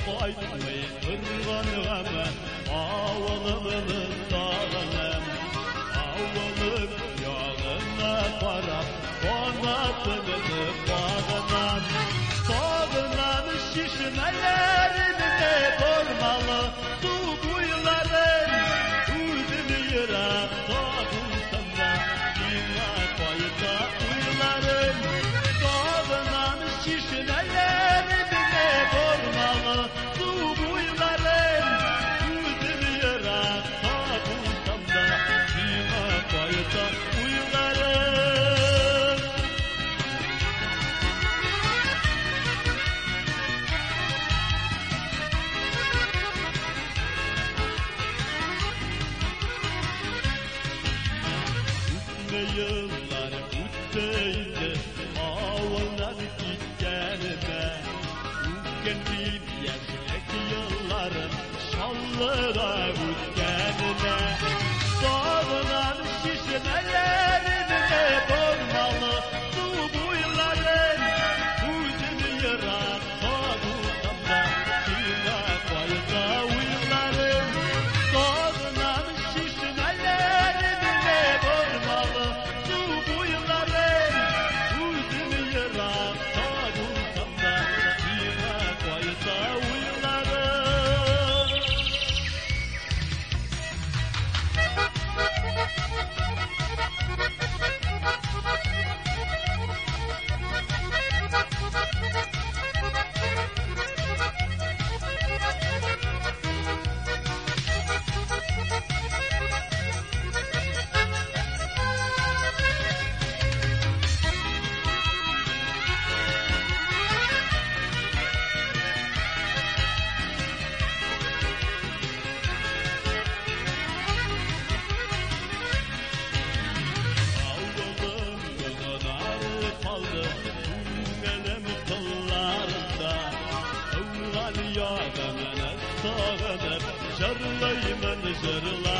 Koymayı kırganıma Ağılımını sağınım Ağılım yağına para Konatını bağınam Sağınan şişmelerini Kormalı su kuyuların Üzümü yırak Sağınsam da Dina koyda uyularım Sağınan şişmelerini Kormalı su kuyuların Üzümü yırak Sağınsam da Dina koyda uyularım Yıllar üsteydi Ağlar gitkenime Ülkenim yaşak yıllarım Şallığa üstkenime Sağınan şişmelerine Kormalı su buyların Üzümü yırak Sağınsam da Dina koyda uyularım Sağınan şişmelerine Kormalı su buyuların Üzümü yırak Sağınsam da Dina koyda uyularım Sağınıp, jarlayman jarlayman